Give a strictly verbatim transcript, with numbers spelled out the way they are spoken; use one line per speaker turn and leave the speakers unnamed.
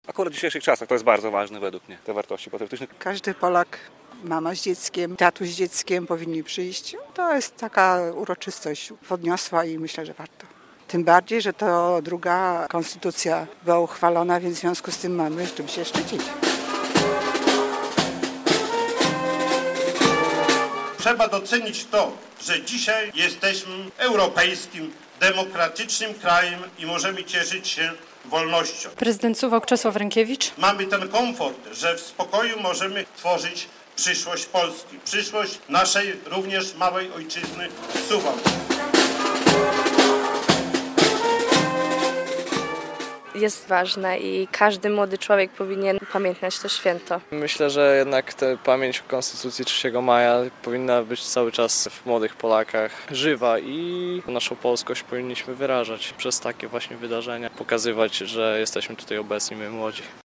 Akurat w dzisiejszych czasach to jest bardzo ważne według mnie, te wartości patriotyczne.
Każdy Polak, mama z dzieckiem, tatuś z dzieckiem powinni przyjść. To jest taka uroczystość podniosła i myślę, że warto. Tym bardziej, że to druga konstytucja była uchwalona, więc w związku z tym mamy czym się szczycić.
Trzeba docenić to, że dzisiaj jesteśmy europejskim, demokratycznym krajem i możemy cieszyć się wolnością.
Prezydent Suwałk Czesław Rękiewicz.
Mamy ten komfort, że w spokoju możemy tworzyć przyszłość Polski, przyszłość naszej również małej ojczyzny Suwałk.
Jest ważne i każdy młody człowiek powinien pamiętać to święto.
Myślę, że jednak ta pamięć o Konstytucji trzeciego maja powinna być cały czas w młodych Polakach żywa i naszą polskość powinniśmy wyrażać przez takie właśnie wydarzenia, pokazywać, że jesteśmy tutaj obecni, my młodzi.